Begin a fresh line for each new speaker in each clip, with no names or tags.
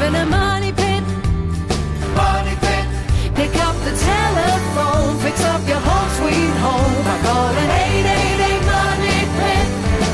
in a money pit. Money pit. Pick up the telephone, fix up your home sweet home by calling 888 Money Pit.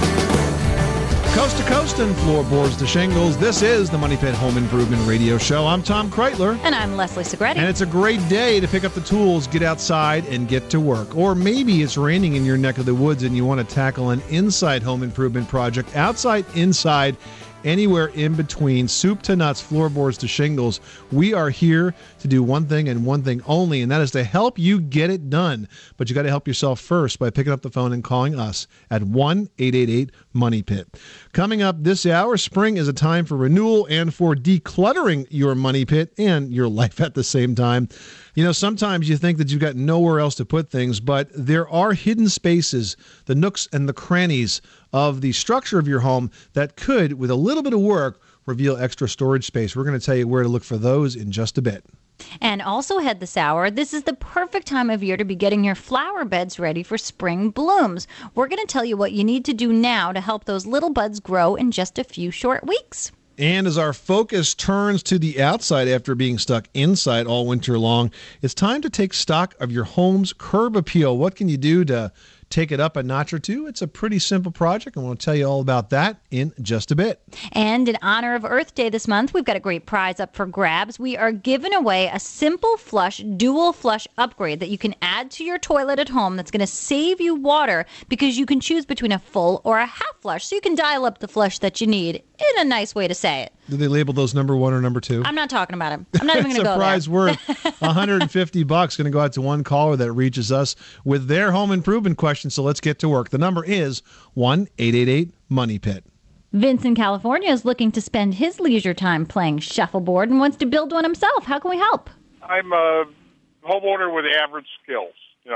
Coast to coast and floorboards to shingles, this is the Money Pit Home Improvement Radio Show. I'm Tom Kreitler.
And I'm Leslie Segretti.
And it's a great day to pick up the tools, get outside, and get to work. Or maybe it's raining in your neck of the woods and you want to tackle an inside home improvement project. Outside, inside, anywhere in between, soup to nuts, floorboards to shingles. We are here to do one thing and one thing only, and that is to help you get it done. But you got to help yourself first by picking up the phone and calling us at 1-888-MONEY-PIT. Coming up this hour, spring is a time for renewal and for decluttering your money pit and your life at the same time. You know, sometimes you think that you've got nowhere else to put things, but there are hidden spaces, the nooks and the crannies of the structure of your home that could, with a little bit of work, reveal extra storage space. We're going to tell you where to look for those in just a bit.
And also ahead this hour, this is the perfect time of year to be getting your flower beds ready for spring blooms. We're going to tell you what you need to do now to help those little buds grow in just a few short weeks.
And as our focus turns to the outside after being stuck inside all winter long, it's time to take stock of your home's curb appeal. What can you do to take it up a notch or two? It's a pretty simple project, and we'll tell you all about that in just a bit.
And in honor of Earth Day this month, we've got a great prize up for grabs. We are giving away a simple flush, dual flush upgrade that you can add to your toilet at home that's going to save you water because you can choose between a full or a half flush, so you can dial up the flush that you need in a nice way to say it.
Do they label those number one or number two?
I'm not talking about them. I'm not even going to go there.
It's a prize worth $150. Going to go out to one caller that reaches us with their home improvement question. So let's get to work. The number is 1-888-MONEY-PIT.
Vince in California is looking to spend his leisure time playing shuffleboard and wants to build one himself. How can we help?
I'm a homeowner with average skills,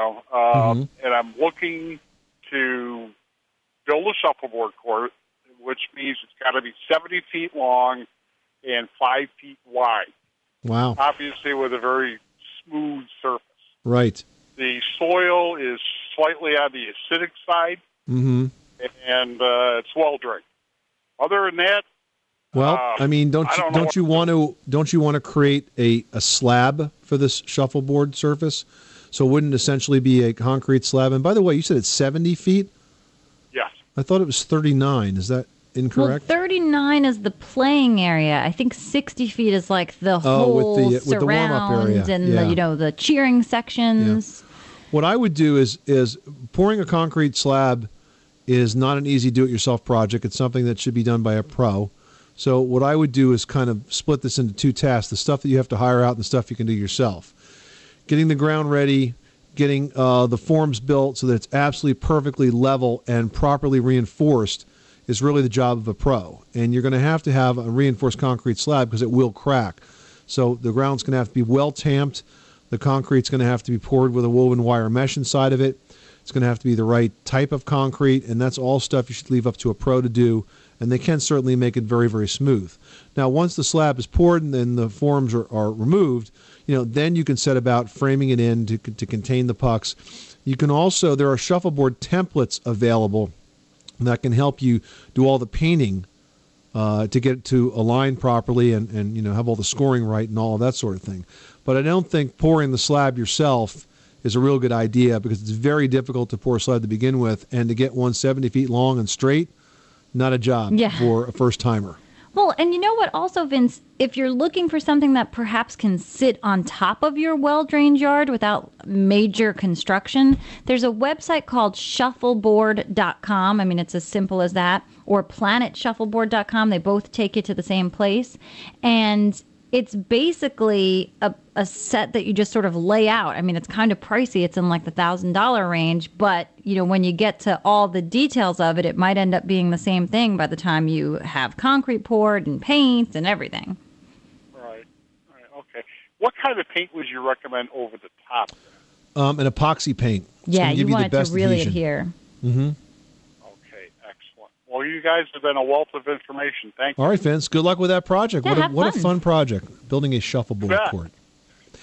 and I'm looking to build a shuffleboard court, which means it's got to be 70 feet long and 5 feet wide.
Wow.
Obviously with a very smooth surface.
Right.
The soil is slightly on the acidic side, and it's well-drained. Other than that,
well, I mean, don't you want to create a slab for this shuffleboard surface? So it wouldn't essentially be a concrete slab. And by the way, you said it's 70 feet?
Yes.
I thought it was 39. Is that incorrect?
Well, 39 is the playing area. I think 60 feet is like the whole
with the warm-up area.
And the cheering sections.
Yeah. What I would do is pouring a concrete slab is not an easy do-it-yourself project. It's something that should be done by a pro. So what I would do is kind of split this into two tasks, the stuff that you have to hire out and the stuff you can do yourself. Getting the ground ready, getting the forms built so that it's absolutely perfectly level and properly reinforced is really the job of a pro. And you're going to have a reinforced concrete slab because it will crack. So the ground's going to have to be well tamped. The concrete's going to have to be poured with a woven wire mesh inside of it. It's going to have to be the right type of concrete, and that's all stuff you should leave up to a pro to do, and they can certainly make it very, very smooth. Now, once the slab is poured and then the forms are removed, then you can set about framing it in to contain the pucks. You can also, there are shuffleboard templates available that can help you do all the painting to get it to align properly and have all the scoring right and all of that sort of thing. But I don't think pouring the slab yourself is a real good idea because it's very difficult to pour a slab to begin with, and to get one 70 feet long and straight, not a job for a first-timer.
Well, and you know what also, Vince, if you're looking for something that perhaps can sit on top of your well-drained yard without major construction, there's a website called shuffleboard.com. I mean, it's as simple as that. Or planetshuffleboard.com. They both take you to the same place. And it's basically a set that you just sort of lay out. I mean, it's kind of pricey. It's in like the $1,000 range. But, when you get to all the details of it, it might end up being the same thing by the time you have concrete poured and paint and everything.
Right. Okay. What kind of paint would you recommend over the top?
An epoxy paint.
Yeah, you want it to really adhere.
Mm-hmm.
Okay, excellent. Well, you guys have been a wealth of information. Thank you.
All right, Vince. Good luck with that project.
Yeah,
what a fun project, building a shuffleboard court.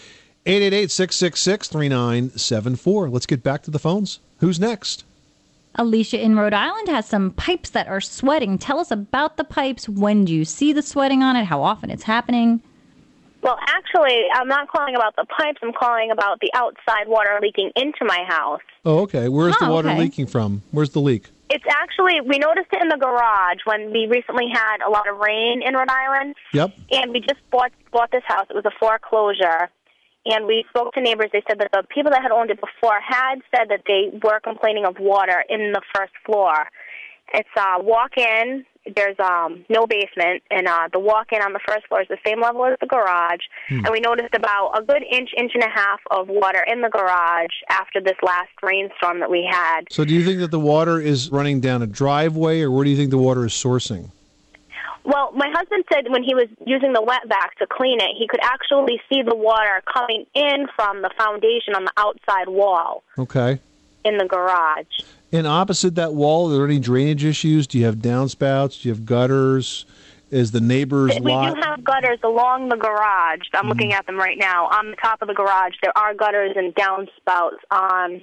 888-666-3974. Let's get back to the phones. Who's next?
Alicia in Rhode Island has some pipes that are sweating. Tell us about the pipes. When do you see the sweating on it? How often it's happening?
Well, actually, I'm not calling about the pipes. I'm calling about the outside water leaking into my house.
Oh, okay. Where's the water
okay.
leaking from? Where's the leak?
It's actually, we noticed it in the garage when we recently had a lot of rain in Rhode Island.
Yep.
And we just bought this house. It was a foreclosure. And we spoke to neighbors. They said that the people that had owned it before had said that they were complaining of water in the first floor. It's walk-in. There's no basement, and the walk-in on the first floor is the same level as the garage. And we noticed about a good inch and a half of water in the garage after this last rainstorm that we had.
So do you think that the water is running down a driveway, or where do you think the water is sourcing?
Well, my husband said when he was using the wet vac to clean it, he could actually see the water coming in from the foundation on the outside wall
Okay.
in the garage.
And opposite that wall, are there any drainage issues? Do you have downspouts? Do you have gutters? Is the neighbor's
We
lot...
do have gutters along the garage. I'm looking at them right now. On the top of the garage, there are gutters and downspouts on...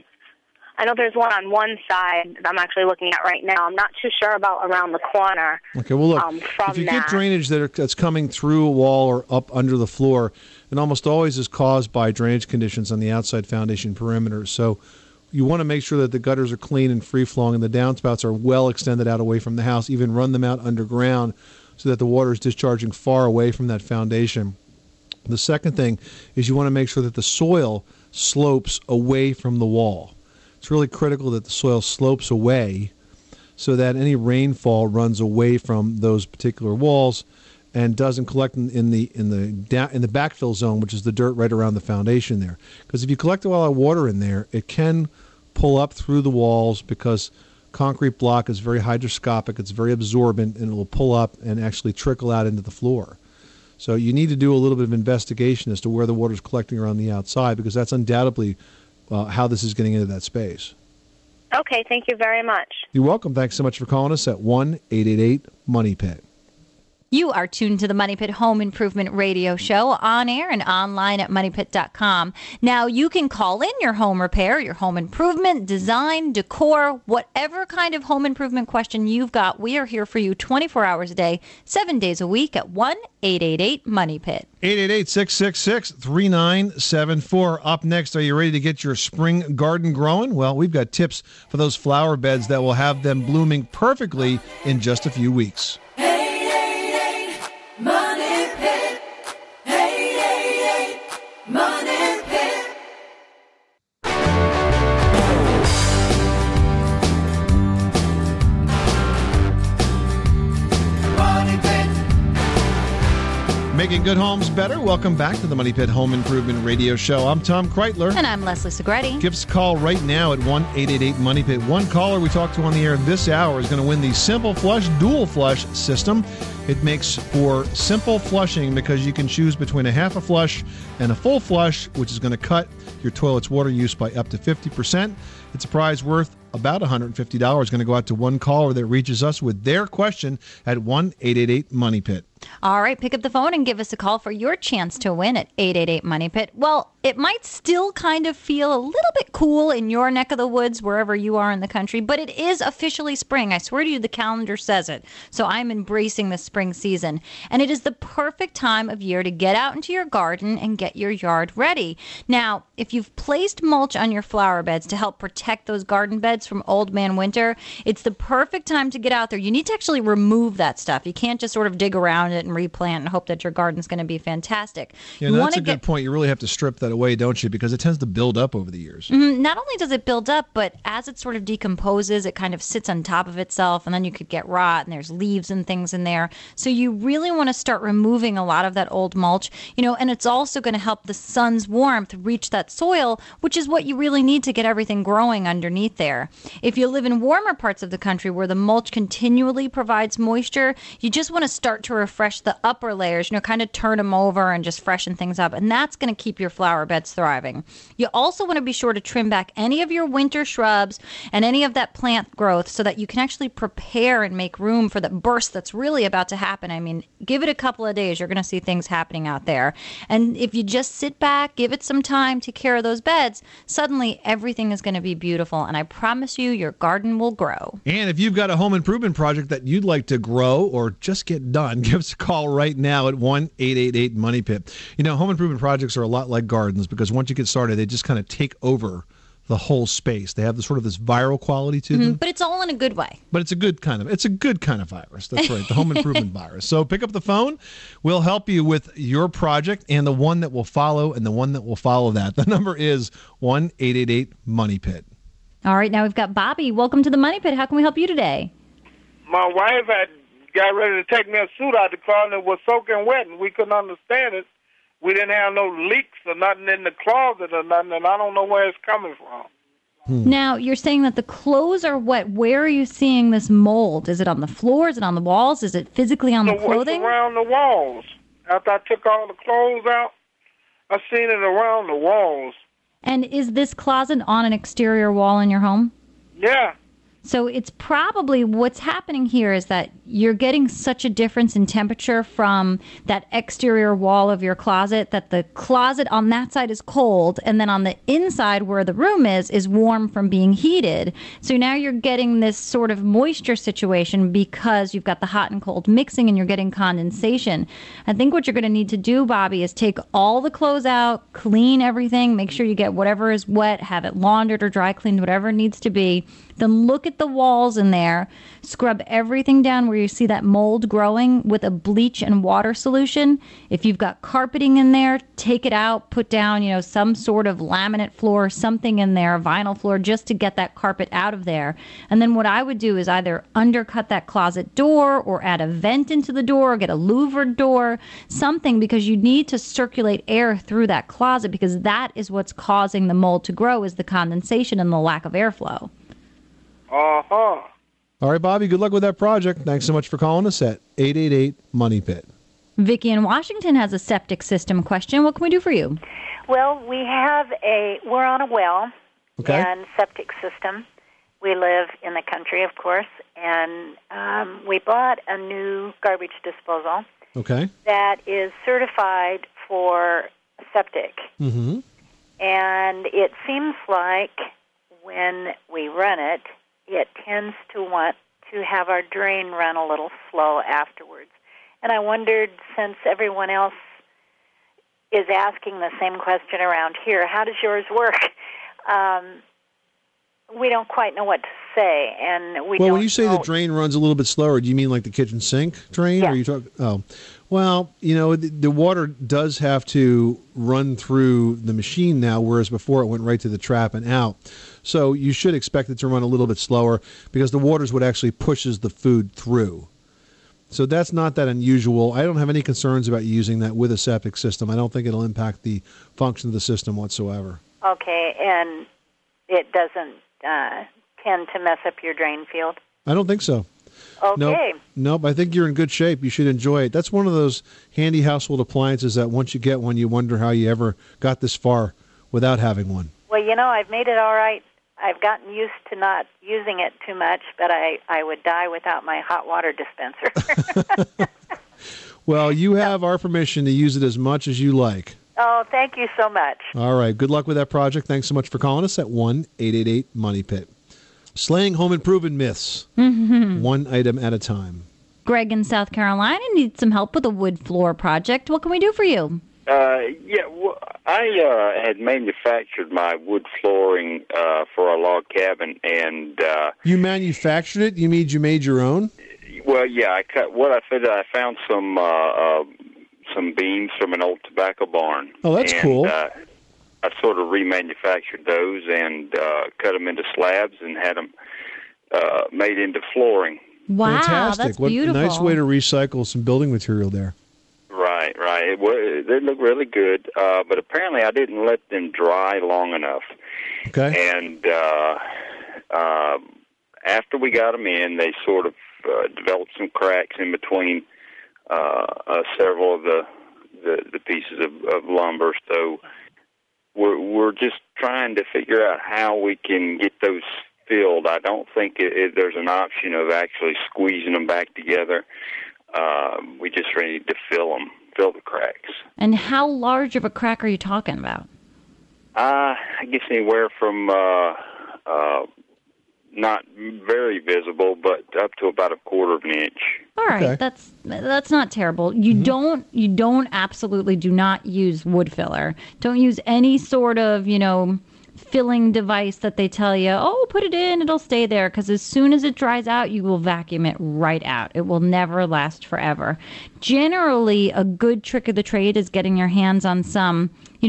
I know there's one on one side that I'm actually looking at right now. I'm not too sure about around the corner.
Okay, well, look,
from
if you
that.
get drainage that's coming through a wall or up under the floor, it almost always is caused by drainage conditions on the outside foundation perimeter. So you want to make sure that the gutters are clean and free-flowing and the downspouts are well extended out away from the house, even run them out underground so that the water is discharging far away from that foundation. The second thing is you want to make sure that the soil slopes away from the wall. It's really critical that the soil slopes away so that any rainfall runs away from those particular walls and doesn't collect in the backfill zone, which is the dirt right around the foundation there. Because if you collect a lot of water in there, it can pull up through the walls because concrete block is very hygroscopic, it's very absorbent, and it will pull up and actually trickle out into the floor. So you need to do a little bit of investigation as to where the water is collecting around the outside, because that's undoubtedly how this is getting into that space.
Okay, thank you very much.
You're welcome. Thanks so much for calling us at 1-888-MONEY-PIT.
You are tuned to the Money Pit Home Improvement Radio Show on air and online at moneypit.com. Now, you can call in your home repair, your home improvement, design, decor, whatever kind of home improvement question you've got. We are here for you 24 hours a day, 7 days a week at 1-888-MONEY-PIT.
888-666-3974. Up next, are you ready to get your spring garden growing? Well, we've got tips for those flower beds that will have them blooming perfectly in just a few weeks.
Money Pit. 888 Money Pit. Money Pit.
Making good homes better. Welcome back to the Money Pit Home Improvement Radio Show. I'm Tom Kreitler.
And I'm Leslie Segretti.
Give us a call right now at 1-888-MONEY-PIT. One caller we talked to on the air this hour is going to win the Simple Flush Dual Flush system. It makes for simple flushing because you can choose between a half a flush and a full flush, which is going to cut your toilet's water use by up to 50%. It's a prize worth about $150. Going to go out to one caller that reaches us with their question at 1-888-MONEY-PIT.
All right, pick up the phone and give us a call for your chance to win at 888-MONEY-PIT. Well, it might still kind of feel a little bit cool in your neck of the woods, wherever you are in the country, but it is officially spring. I swear to you, the calendar says it. So I'm embracing the spring season. And it is the perfect time of year to get out into your garden and get your yard ready. Now, if you've placed mulch on your flower beds to help protect those garden beds from old man winter, it's the perfect time to get out there. You need to actually remove that stuff. You can't just sort of dig around it and replant and hope that your garden's going to be fantastic.
Yeah, that's a good point. You really have to strip that away, don't you? Because it tends to build up over the years.
Not only does it build up, but as it sort of decomposes, it kind of sits on top of itself, and then you could get rot, and there's leaves and things in there. So you really want to start removing a lot of that old mulch, and it's also going to help the sun's warmth reach that soil, which is what you really need to get everything growing underneath there. If you live in warmer parts of the country where the mulch continually provides moisture, you just want to start to refresh refresh the upper layers, kind of turn them over and just freshen things up. And that's going to keep your flower beds thriving. You also want to be sure to trim back any of your winter shrubs and any of that plant growth so that you can actually prepare and make room for the burst that's really about to happen. I mean, give it a couple of days. You're going to see things happening out there. And if you just sit back, give it some time, take care of those beds, suddenly everything is going to be beautiful. And I promise you, your garden will grow.
And if you've got a home improvement project that you'd like to grow or just get done, give us a call right now at 1-888-MONEY-PIT. Home improvement projects are a lot like gardens because once you get started, they just kind of take over the whole space. They have this viral quality to them.
But it's all in a good way.
But it's a good kind of virus. That's right, the home improvement virus. So pick up the phone. We'll help you with your project and the one that will follow and the one that will follow that. The number is 1-888-MONEY-PIT.
All right, now we've got Bobby. Welcome to the Money Pit. How can we help you today?
My wife had got ready to take me a suit out the closet and it was soaking wet, and we couldn't understand it. We didn't have no leaks or nothing in the closet or nothing, and I don't know where it's coming from.
Now, you're saying that the clothes are wet. Where are you seeing this mold? Is it on the floor? Is it on the walls? Is it physically on the clothing?
It's around the walls. After I took all the clothes out, I seen it around the walls.
And is this closet on an exterior wall in your home?
Yeah.
So it's probably what's happening here is that you're getting such a difference in temperature from that exterior wall of your closet that the closet on that side is cold, and then on the inside where the room is warm from being heated. So now you're getting this sort of moisture situation because you've got the hot and cold mixing and you're getting condensation. I think what you're going to need to do, Bobby, is take all the clothes out, clean everything, make sure you get whatever is wet, have it laundered or dry cleaned, whatever it needs to be. Then look at the walls in there, scrub everything down where you see that mold growing with a bleach and water solution. If you've got carpeting in there, take it out, put down, some sort of laminate floor, something in there, vinyl floor, just to get that carpet out of there. And then what I would do is either undercut that closet door or add a vent into the door or get a louvered door, something, because you need to circulate air through that closet because that is what's causing the mold to grow is the condensation and the lack of airflow.
Uh-huh.
All right, Bobby, good luck with that project. Thanks so much for calling us at 888-MONEY-PIT.
Vicki in Washington has a septic system question. What can we do for you?
Well, we're on a well and septic system. We live in the country, of course, and we bought a new garbage disposal that is certified for septic. Mm-hmm. And it seems like when we run it, it tends to want to have our drain run a little slow afterwards. And I wondered, since everyone else is asking the same question around here, how does yours work? We don't quite know what to say, and
when you say the drain runs a little bit slower, do you mean like the kitchen sink drain?
Yeah.
Or are you talking? Oh, well, the water does have to run through the machine now, whereas before it went right to the trap and out. So you should expect it to run a little bit slower because the water is what actually pushes the food through. So that's not that unusual. I don't have any concerns about using that with a septic system. I don't think it'll impact the function of the system whatsoever.
Okay, and it doesn't tend to mess up your drain field?
I don't think so.
Okay.
Nope. I think you're in good shape. You should enjoy it. That's one of those handy household appliances that once you get one, you wonder how you ever got this far without having one.
Well, I've made it all right. I've gotten used to not using it too much, but I would die without my hot water dispenser.
Well, you have our permission to use it as much as you like.
Oh, thank you so much.
All right. Good luck with that project. Thanks so much for calling us at 1-888-MONEY-PIT. Slaying home improvement myths, one item at a time.
Greg in South Carolina needs some help with a wood floor project. What can we do for you?
I had manufactured my wood flooring for a log cabin, and
you manufactured it? You mean you made your own?
Well, yeah. I found some beams from an old tobacco barn.
Oh, that's cool.
I sort of remanufactured those and cut them into slabs and had them made into flooring.
Wow,
fantastic!
That's beautiful.
What a nice way to recycle some building material there.
Right. They look really good, but apparently I didn't let them dry long enough.
Okay.
And after we got them in, they sort of developed some cracks in between several of the pieces of lumber. So we're just trying to figure out how we can get those filled. I don't think there's an option of actually squeezing them back together. We just need to fill the cracks.
And how large of a crack are you talking about?
I guess anywhere from not very visible, but up to about 1/4 of an inch.
All right,
Okay.
that's not terrible. You don't absolutely do not use wood filler. Don't use any sort of, filling device that they tell you, oh, put it in, it'll stay there, because as soon as it dries out, you will vacuum it right out. It will never last forever. Generally, a good trick of the trade is getting your hands on some,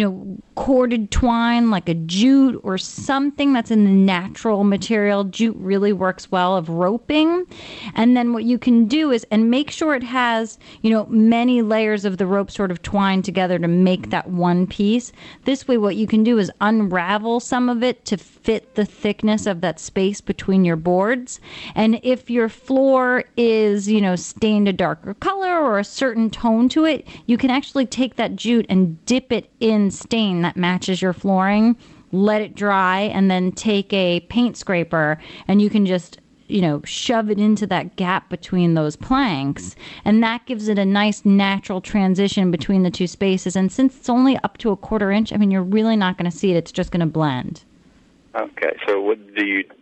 corded twine like a jute or something that's in the natural material. Jute really works well of roping. And then what you can do is, and make sure it has, many layers of the rope sort of twined together to make that one piece. This way, what you can do is unravel some of it to fit the thickness of that space between your boards. And if your floor is, stained a darker color or a certain tone to it, you can actually take that jute and dip it in stain that matches your flooring, let it dry, and then take a paint scraper and you can just shove it into that gap between those planks, and that gives it a nice natural transition between the two spaces. And since it's only up to 1/4 inch, you're really not going to see it. It's just going to blend.
Okay, so what do you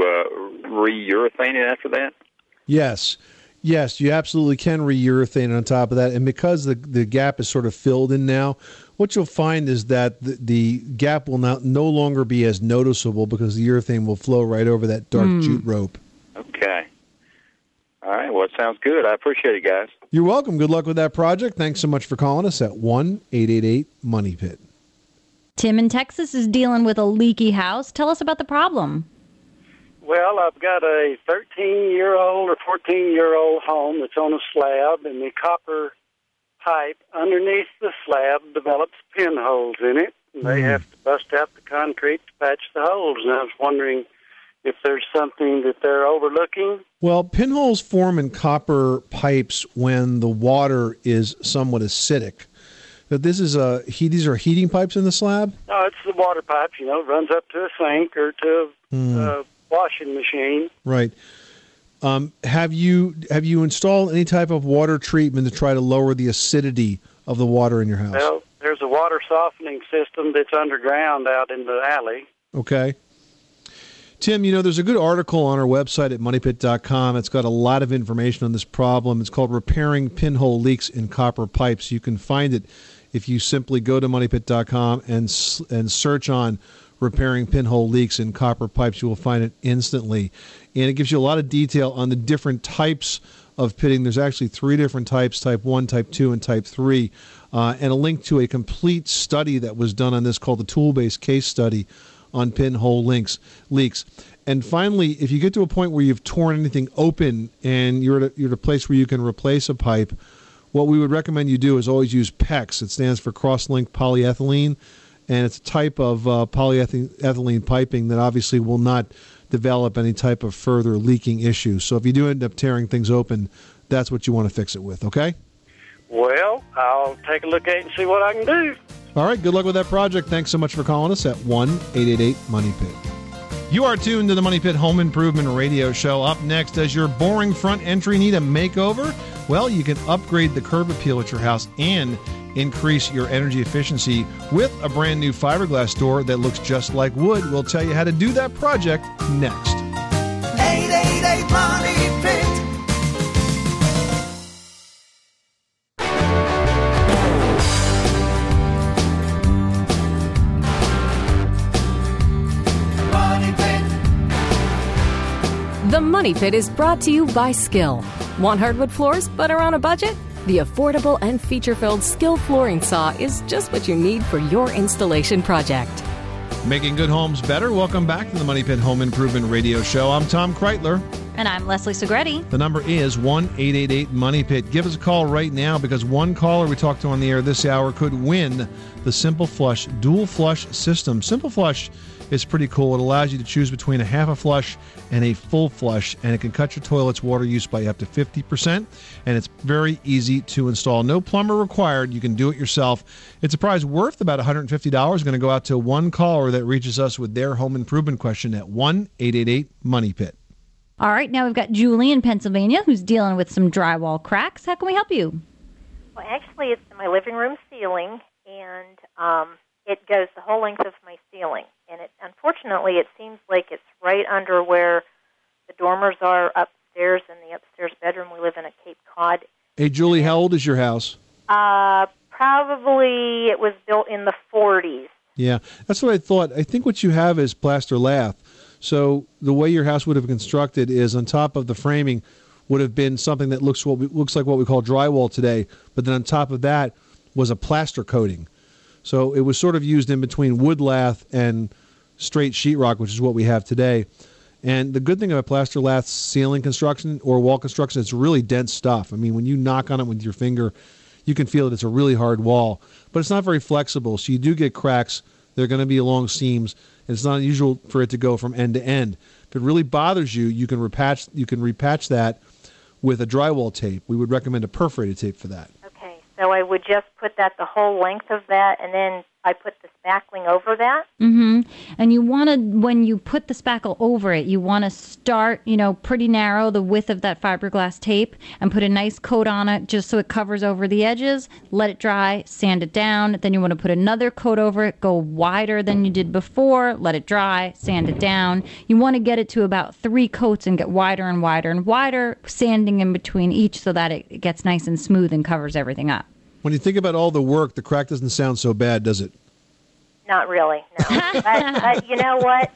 re-urethane it after that?
Yes, you absolutely can re-urethane on top of that. And because the gap is sort of filled in now, what you'll find is that the gap will no longer be as noticeable because the urethane will flow right over that dark jute rope.
Okay. All right, well, it sounds good. I appreciate it, guys.
You're welcome. Good luck with that project. Thanks so much for calling us at 1-888-MONEY-PIT.
Tim in Texas is dealing with a leaky house. Tell us about the problem.
Well, I've got a 13-year-old or 14-year-old home that's on a slab, and the copper pipe underneath the slab develops pinholes in it, and they have to bust out the concrete to patch the holes. And I was wondering if there's something that they're overlooking.
Well, pinholes form in copper pipes when the water is somewhat acidic. But these are heating pipes in the slab?
No, it's the water pipes, runs up to a sink or to a washing machine.
Right. Have you installed any type of water treatment to try to lower the acidity of the water in your house?
Well, there's a water softening system that's underground out in the alley.
Okay. Tim, there's a good article on our website at moneypit.com. It's got a lot of information on this problem. It's called Repairing Pinhole Leaks in Copper Pipes. You can find it if you simply go to moneypit.com and search on Repairing Pinhole Leaks in Copper Pipes. You will find it instantly. And it gives you a lot of detail on the different types of pitting. There's actually 3 different types, type 1, type 2, and type 3. And a link to a complete study that was done on this called the Tool-Based Case Study on pinhole leaks. And finally, if you get to a point where you've torn anything open and you're at a place where you can replace a pipe, what we would recommend you do is always use PEX. It stands for cross-linked polyethylene, and it's a type of polyethylene piping that obviously will not develop any type of further leaking issues. So if you do end up tearing things open, that's what you want to fix it with, okay?
Well, I'll take a look at it and see what I can do.
All right, good luck with that project. Thanks so much for calling us at 1-888-MONEY-PIT. You are tuned to the Money Pit Home Improvement Radio Show. Up next, does your boring front entry need a makeover? Well, you can upgrade the curb appeal at your house and increase your energy efficiency with a brand new fiberglass door that looks just like wood. We'll tell you how to do that project next.
888 Money Pit.
The Money Pit is brought to you by Skill. Want hardwood floors but are on a budget? The affordable and feature-filled Skill flooring saw is just what you need for your installation project.
Making good homes better. Welcome back to the Money Pit Home Improvement Radio Show. I'm Tom Kreitler.
And I'm Leslie Segretti.
The number is 1-888-MONEY-PIT. Give us a call right now because one caller we talked to on the air this hour could win the Simple Flush Dual Flush System. Simple Flush is pretty cool. It allows you to choose between a half a flush and a full flush, and it can cut your toilet's water use by up to 50%, and it's very easy to install. No plumber required. You can do it yourself. It's a prize worth about $150. Going to go out to one caller that reaches us with their home improvement question at 1-888-MONEY-PIT.
All right, now we've got Julie in Pennsylvania who's dealing with some drywall cracks. How can we help you?
Well, actually, it's in my living room ceiling, and it goes the whole length of my ceiling. And unfortunately, it seems like it's right under where the dormers are upstairs in the upstairs bedroom. We live in a Cape Cod.
Hey, Julie, how old is your house?
Probably it was built in the 40s.
Yeah, that's what I thought. I think what you have is plaster lath. So the way your house would have been constructed is on top of the framing would have been something that looks like what we call drywall today, but then on top of that was a plaster coating. So it was sort of used in between wood lath and straight sheetrock, which is what we have today. And the good thing about plaster lath ceiling construction or wall construction, it's really dense stuff. I mean, when you knock on it with your finger, you can feel that it's a really hard wall. But it's not very flexible, so you do get cracks. They're going to be along seams. And it's not unusual for it to go from end to end. If it really bothers you, you can repatch that with a drywall tape. We would recommend a perforated tape for that.
Okay, so I would just put that the whole length of that, and then I put the spackling over that?
Mm-hmm. And you want to, when you put the spackle over it, you want to start, pretty narrow, the width of that fiberglass tape, and put a nice coat on it just so it covers over the edges. Let it dry, sand it down. Then you want to put another coat over it, go wider than you did before, let it dry, sand it down. You want to get it to about 3 coats and get wider and wider and wider, sanding in between each so that it gets nice and smooth and covers everything up.
When you think about all the work, the crack doesn't sound so bad, does it?
Not really, no. But you know what?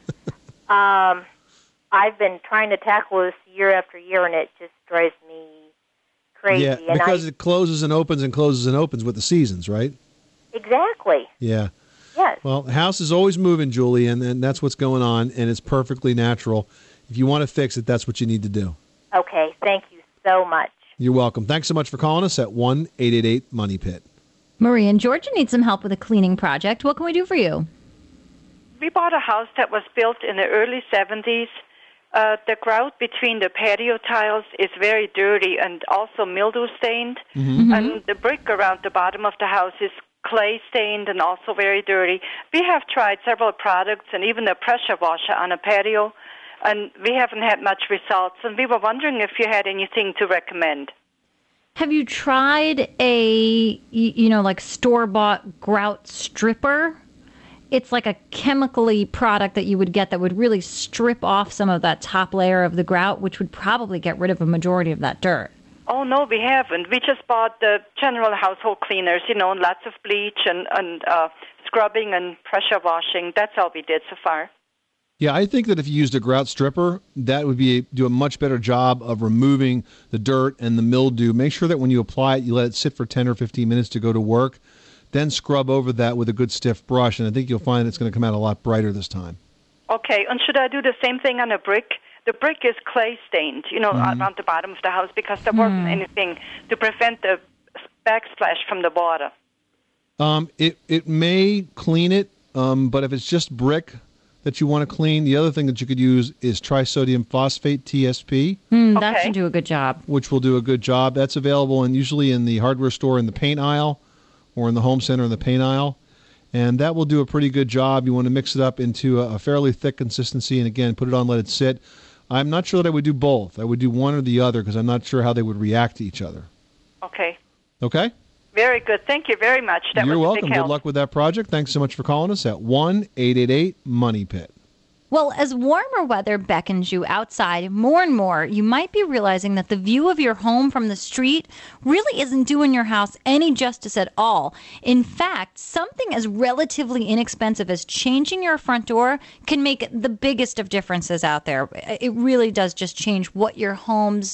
I've been trying to tackle this year after year, and it just drives me crazy.
Yeah, because it closes and opens and closes and opens with the seasons, right?
Exactly.
Yeah.
Yes.
Well, the house is always moving, Julie, and that's what's going on, and it's perfectly natural. If you want to fix it, that's what you need to do.
Okay, thank you so much.
You're welcome. Thanks so much for calling us at 1-888-MONEY-PIT.
Marie in Georgia needs some help with a cleaning project. What can we do for you?
We bought a house that was built in the early 70s. The grout between the patio tiles is very dirty and also mildew stained. Mm-hmm. And the brick around the bottom of the house is clay stained and also very dirty. We have tried several products and even a pressure washer on a patio, and we haven't had much results. And we were wondering if you had anything to recommend.
Have you tried a, store-bought grout stripper? It's like a chemically product that you would get that would really strip off some of that top layer of the grout, which would probably get rid of a majority of that dirt.
Oh, no, we haven't. We just bought the general household cleaners, and lots of bleach and scrubbing and pressure washing. That's all we did so far.
Yeah, I think that if you used a grout stripper, that would do a much better job of removing the dirt and the mildew. Make sure that when you apply it, you let it sit for 10 or 15 minutes to go to work. Then scrub over that with a good stiff brush, and I think you'll find it's going to come out a lot brighter this time.
Okay, and should I do the same thing on a brick? The brick is clay stained, around the bottom of the house because there wasn't anything to prevent the backsplash from the water.
It may clean it, but if it's just brick that you want to clean, the other thing that you could use is trisodium phosphate, TSP.
That should do a good job.
Which will do a good job. That's available usually in the hardware store in the paint aisle or in the home center in the paint aisle. And that will do a pretty good job. You want to mix it up into a fairly thick consistency and, again, put it on, let it sit. I'm not sure that I would do both. I would do one or the other because I'm not sure how they would react to each other.
Okay.
Okay?
Very good. Thank you very much.
You're
was
welcome.
A big help.
Good luck with that project. Thanks so much for calling us at 1-888-MONEY-PIT.
Well, as warmer weather beckons you outside more and more, you might be realizing that the view of your home from the street really isn't doing your house any justice at all. In fact, something as relatively inexpensive as changing your front door can make the biggest of differences out there. It really does just change what your home's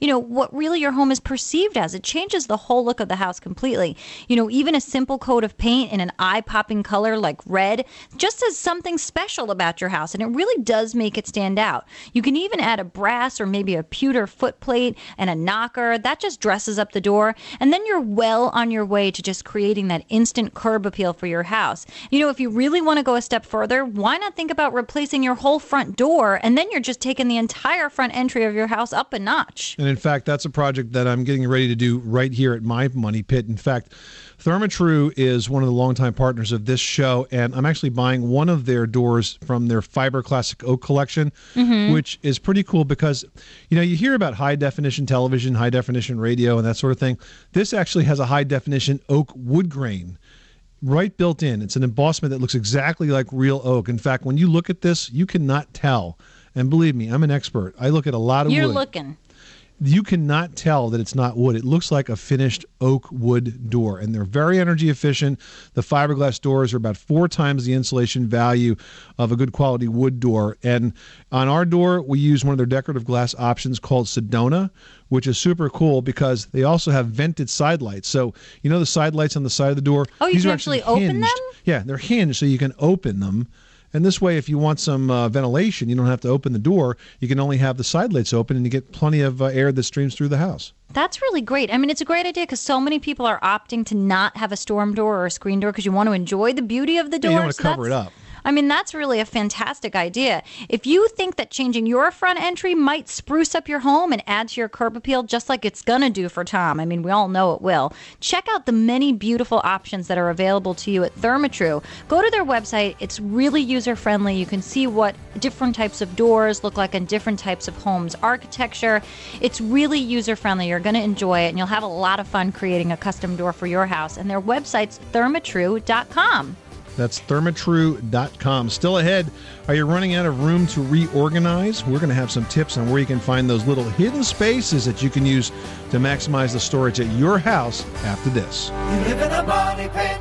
what really your home is perceived as. It changes the whole look of the house completely. Even a simple coat of paint in an eye-popping color like red just says something special about your house, and it really does make it stand out. You can even add a brass or maybe a pewter footplate and a knocker. That just dresses up the door, and then you're well on your way to just creating that instant curb appeal for your house. If you really want to go a step further, why not think about replacing your whole front door, and then you're just taking the entire front entry of your house up a notch.
And in fact, that's a project that I'm getting ready to do right here at my Money Pit. In fact, Therma-Tru is one of the longtime partners of this show, and I'm actually buying one of their doors from their Fiber Classic Oak collection, which is pretty cool because, you hear about high-definition television, high-definition radio, and that sort of thing. This actually has a high-definition oak wood grain right built in. It's an embossment that looks exactly like real oak. In fact, when you look at this, you cannot tell. And believe me, I'm an expert. I look at a lot of wood.
You're looking.
You cannot tell that it's not wood. It looks like a finished oak wood door, and they're very energy efficient. The fiberglass doors are about 4 times the insulation value of a good quality wood door. And on our door, we use one of their decorative glass options called Sedona, which is super cool because they also have vented side lights. So, the side lights on the side of the door?
Oh, you
these
can
are
actually
hinged.
open them?
Yeah, they're hinged so you can open them. And this way, if you want some ventilation, you don't have to open the door. You can only have the side lights open, and you get plenty of air that streams through the house.
That's really great. I mean, it's a great idea because so many people are opting to not have a storm door or a screen door because you want to enjoy the beauty of the door.
Yeah, you don't want to cover it up.
I mean, that's really a fantastic idea. If you think that changing your front entry might spruce up your home and add to your curb appeal just like it's going to do for Tom, I mean, we all know it will, check out the many beautiful options that are available to you at Therma-Tru. Go to their website. It's really user-friendly. You can see what different types of doors look like in different types of homes architecture. It's really user-friendly. You're going to enjoy it, and you'll have a lot of fun creating a custom door for your house. And their website's thermatru.com.
That's thermatru.com. Still ahead, are you running out of room to reorganize? We're going to have some tips on where you can find those little hidden spaces that you can use to maximize the storage at your house after this.
You live in a money pit.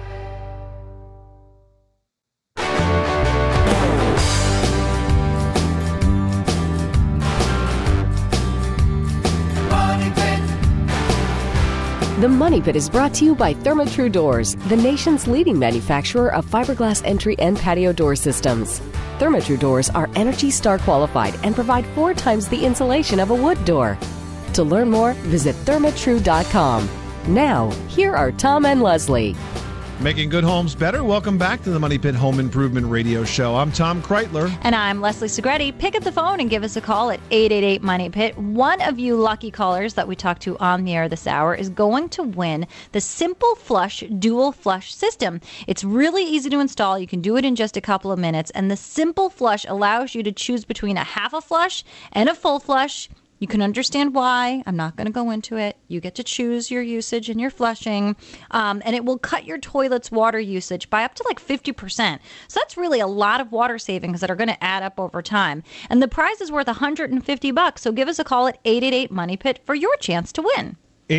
The Money Pit is brought to you by Therma-Tru Doors, the nation's leading manufacturer of fiberglass entry and patio door systems. Therma-Tru doors are ENERGY STAR qualified and provide 4 times the insulation of a wood door. To learn more, visit thermatru.com. Now, here are Tom and Leslie.
Making good homes better. Welcome back to the Money Pit Home Improvement Radio Show. I'm Tom Kreitler.
And I'm Leslie Segretti. Pick up the phone and give us a call at 888-MONEY-PIT. One of you lucky callers that we talked to on the air this hour is going to win the Simple Flush Dual Flush System. It's really easy to install. You can do it in just a couple of minutes. And the Simple Flush allows you to choose between a half a flush and a full flush. You can understand why. I'm not going to go into it. You get to choose your usage and your flushing, and it will cut your toilet's water usage by up to like 50%. So that's really a lot of water savings that are going to add up over time. And the prize is worth $150. So give us a call at 888-MONEY-PIT for your chance to win.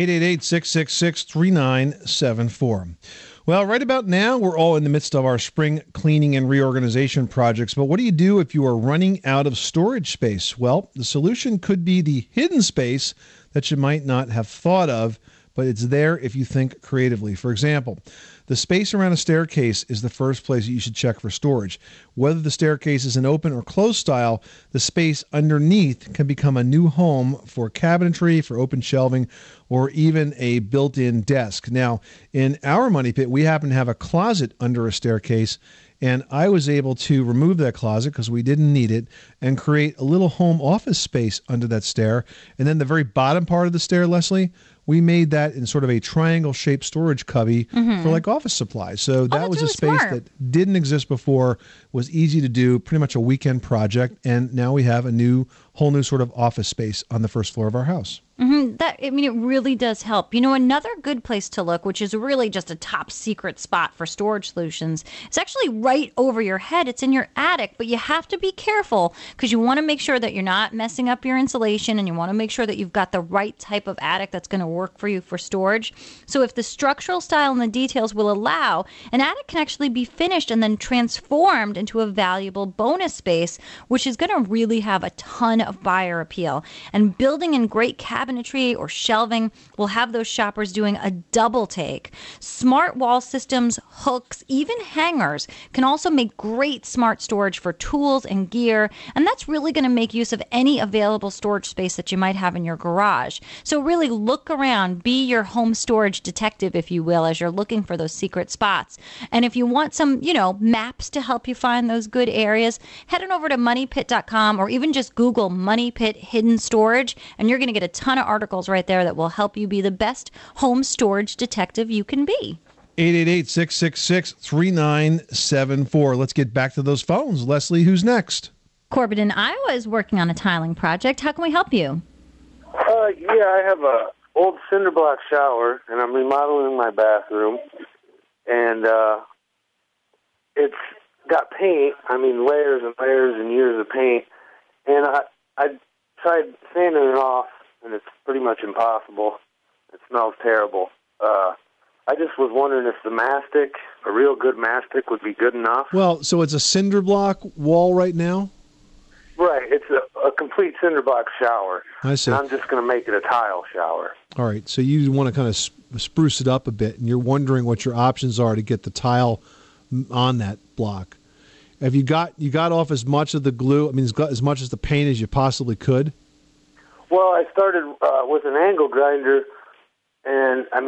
888-666-3974. Well, right about now, we're all in the midst of our spring cleaning and reorganization projects. But what do you do if you are running out of storage space? Well, the solution could be the hidden space that you might not have thought of, but it's there if you think creatively. For example, the space around a staircase is the first place you should check for storage. Whether the staircase is an open or closed style, the space underneath can become a new home for cabinetry, for open shelving, or even a built-in desk. Now, in our Money Pit, we happen to have a closet under a staircase, and I was able to remove that closet because we didn't need it and create a little home office space under that stair. And then the very bottom part of the stair, Leslie, we made that in sort of a triangle-shaped storage cubby for like office supplies. So that was
really
a space
smart.
that didn't exist before, was easy to do, pretty much a weekend project, and now we have a whole new sort of office space on the first floor of our house.
It really does help. Another good place to look, which is really just a top secret spot for storage solutions, it's actually right over your head. It's in your attic, but you have to be careful because you want to make sure that you're not messing up your insulation, and you want to make sure that you've got the right type of attic that's going to work for you for storage. So if the structural style and the details will allow, an attic can actually be finished and then transformed into a valuable bonus space, which is going to really have a ton of buyer appeal. And building in great cabinetry or shelving will have those shoppers doing a double take. Smart wall systems, hooks, even hangers can also make great smart storage for tools and gear, and that's really going to make use of any available storage space that you might have in your garage. So really look around, be your home storage detective, if you will, as you're looking for those secret spots. And if you want some, maps to help you find those good areas, head on over to moneypit.com or even just Google Money Pit Hidden Storage, and you're going to get a ton of articles right there that will help you be the best home storage detective you can be.
888-666-3974. Let's get back to those phones. Leslie, who's next?
Corbin in Iowa is working on a tiling project. How can we help you?
I have a old cinder block shower, and I'm remodeling my bathroom, and it's got paint. I mean, layers and layers and years of paint, and I tried sanding it off, and it's pretty much impossible. It smells terrible. I just was wondering if the mastic, a real good mastic, would be good enough.
Well, so it's a cinder block wall right now?
Right, it's a complete cinder block shower.
I see.
And I'm just going to make it a tile shower.
All right, so you want to kind of spruce it up a bit, and you're wondering what your options are to get the tile on that block. Have you got off as much of the glue, as much as the paint as you possibly could?
Well, I started with an angle grinder, and I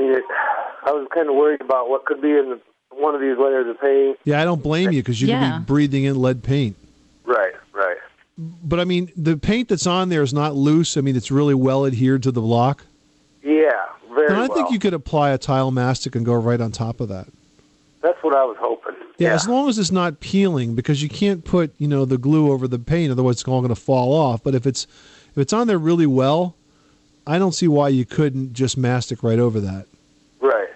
was kind of worried about what could be in one of these layers of paint.
Yeah, I don't blame you, because you could be breathing in lead paint.
Right.
But, the paint that's on there is not loose. It's really well adhered to the block.
Yeah, very well.
And I think you could apply a tile mastic and go right on top of that.
That's what I was hoping.
Yeah, as long as it's not peeling, because you can't put, the glue over the paint, otherwise it's all going to fall off. But if it's on there really well, I don't see why you couldn't just mastic right over that.
Right.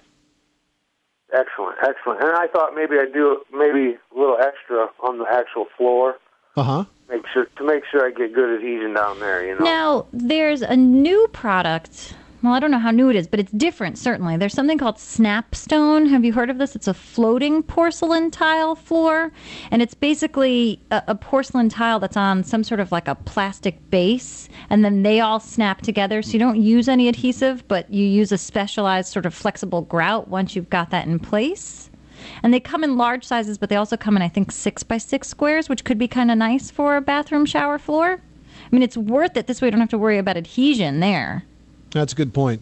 Excellent. And I thought maybe I'd do a little extra on the actual floor.
Uh-huh.
To make sure I get good adhesion down there,
Now, there's a new product. Well, I don't know how new it is, but it's different, certainly. There's something called Snapstone. Have you heard of this? It's a floating porcelain tile floor, and it's basically a porcelain tile that's on some sort of like a plastic base, and then they all snap together, so you don't use any adhesive, but you use a specialized sort of flexible grout once you've got that in place. And they come in large sizes, but they also come in, I think, 6x6 squares, which could be kind of nice for a bathroom shower floor. It's worth it. This way you don't have to worry about adhesion there.
That's a good point.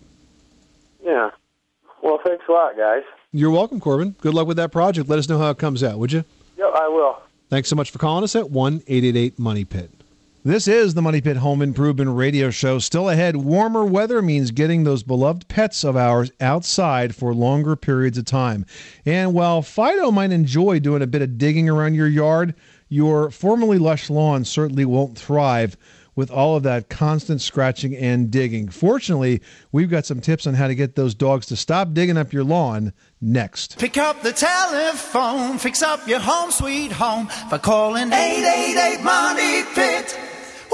Yeah. Well, thanks a lot, guys.
You're welcome, Corbin. Good luck with that project. Let us know how it comes out, would you?
Yep, I will.
Thanks so much for calling us at 1-888-MONEY-PIT. This is the Money Pit Home Improvement Radio Show. Still ahead, warmer weather means getting those beloved pets of ours outside for longer periods of time. And while Fido might enjoy doing a bit of digging around your yard, your formerly lush lawn certainly won't thrive with all of that constant scratching and digging. Fortunately, we've got some tips on how to get those dogs to stop digging up your lawn next.
Pick up the telephone, fix up your home sweet home by calling 888-MONEY-PIT.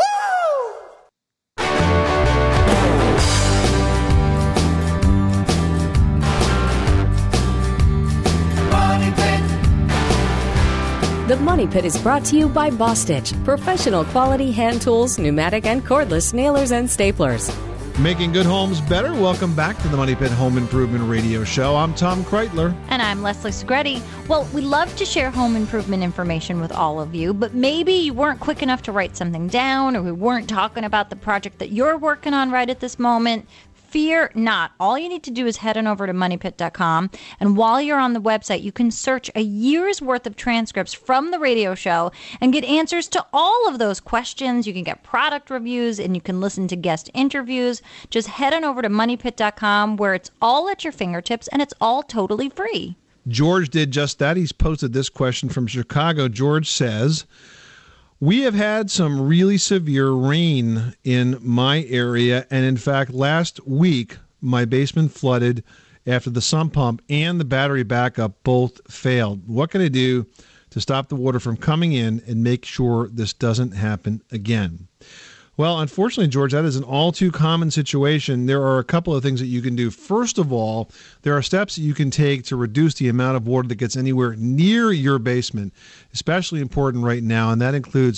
The Money Pit is brought to you by Bostitch, professional quality hand tools, pneumatic and cordless nailers and staplers.
Making good homes better. Welcome back to the Money Pit Home Improvement Radio Show. I'm Tom Kreitler.
And I'm Leslie Segretti. Well, we love to share home improvement information with all of you, but maybe you weren't quick enough to write something down, or we weren't talking about the project that you're working on right at this moment. Fear not. All you need to do is head on over to moneypit.com, and while you're on the website, you can search a year's worth of transcripts from the radio show and get answers to all of those questions. You can get product reviews, and you can listen to guest interviews. Just head on over to moneypit.com, where it's all at your fingertips, and it's all totally free.
George did just that. He's posted this question from Chicago. George says, we have had some really severe rain in my area, and in fact, last week, my basement flooded after the sump pump and the battery backup both failed. What can I do to stop the water from coming in and make sure this doesn't happen again? Well, unfortunately, George, that is an all too common situation. There are a couple of things that you can do. First of all, there are steps that you can take to reduce the amount of water that gets anywhere near your basement, especially important right now, and that includes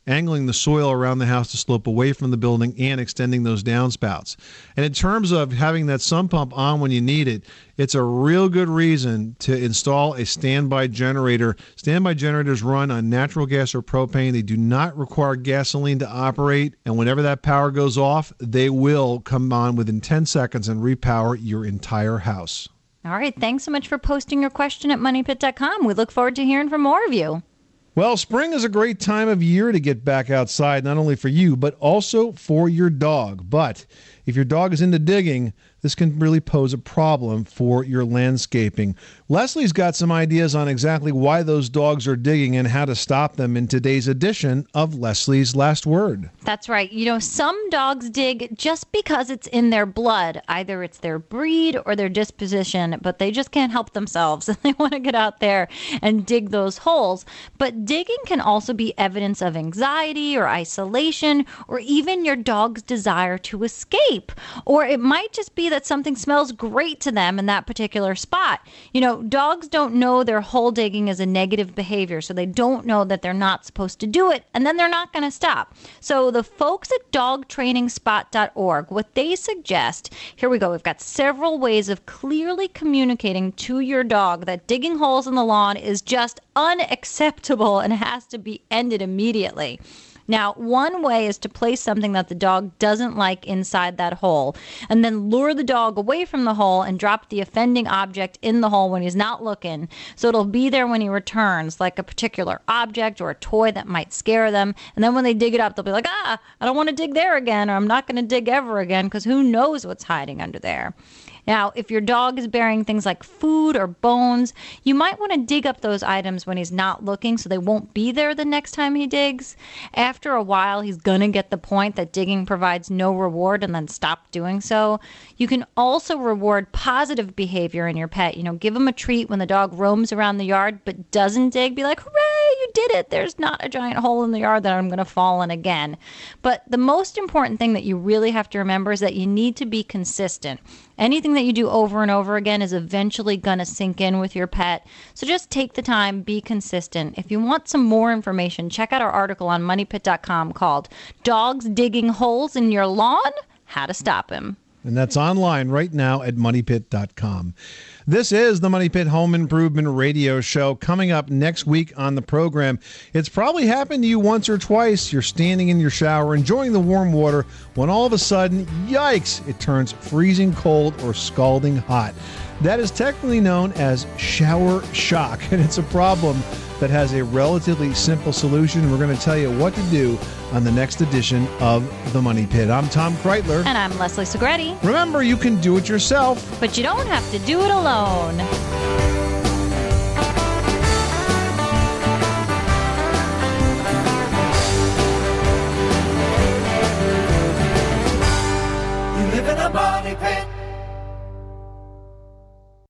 angling the soil around the house to slope away from the building and extending those downspouts. And in terms of having that sump pump on when you need it, it's a real good reason to install a standby generator. Standby generators run on natural gas or propane. They do not require gasoline to operate. And whenever that power goes off, they will come on within 10 seconds and repower your entire house.
All right. Thanks so much for posting your question at moneypit.com. We look forward to hearing from more of you.
Well, spring is a great time of year to get back outside, not only for you, but also for your dog. But if your dog is into digging, this can really pose a problem for your landscaping. Leslie's got some ideas on exactly why those dogs are digging and how to stop them in today's edition of Leslie's Last Word.
That's right. You know, some dogs dig just because it's in their blood. Either it's their breed or their disposition, but they just can't help themselves and they want to get out there and dig those holes. But digging can also be evidence of anxiety or isolation or even your dog's desire to escape. Or it might just be that something smells great to them in that particular spot. You know, dogs don't know their hole digging is a negative behavior, so they don't know that they're not supposed to do it, and then they're not going to stop. So the folks at dogtrainingspot.org, what they suggest, here we go, we've got several ways of clearly communicating to your dog that digging holes in the lawn is just unacceptable and has to be ended immediately. Now, one way is to place something that the dog doesn't like inside that hole and then lure the dog away from the hole and drop the offending object in the hole when he's not looking. So it'll be there when he returns, like a particular object or a toy that might scare them. And then when they dig it up, they'll be like, I don't want to dig there again, or I'm not going to dig ever again, because who knows what's hiding under there. Now, if your dog is burying things like food or bones, you might want to dig up those items when he's not looking so they won't be there the next time he digs. After a while, he's going to get the point that digging provides no reward and then stop doing so. You can also reward positive behavior in your pet. You know, give him a treat when the dog roams around the yard but doesn't dig. Be like, hooray, you did it. There's not a giant hole in the yard that I'm going to fall in again. But the most important thing that you really have to remember is that you need to be consistent. Anything that you do over and over again is eventually going to sink in with your pet. So just take the time, be consistent. If you want some more information, check out our article on moneypit.com called Dogs Digging Holes in Your Lawn, How to Stop Him.
And that's online right now at moneypit.com. This is the Money Pit Home Improvement Radio Show. Coming up next week on the program, it's probably happened to you once or twice. You're standing in your shower, enjoying the warm water, when all of a sudden, yikes, it turns freezing cold or scalding hot. That is technically known as shower shock, and it's a problem that has a relatively simple solution. We're going to tell you what to do on the next edition of The Money Pit. I'm Tom Kreitler.
And I'm Leslie Segretti.
Remember, you can do it yourself,
but you don't have to do it alone.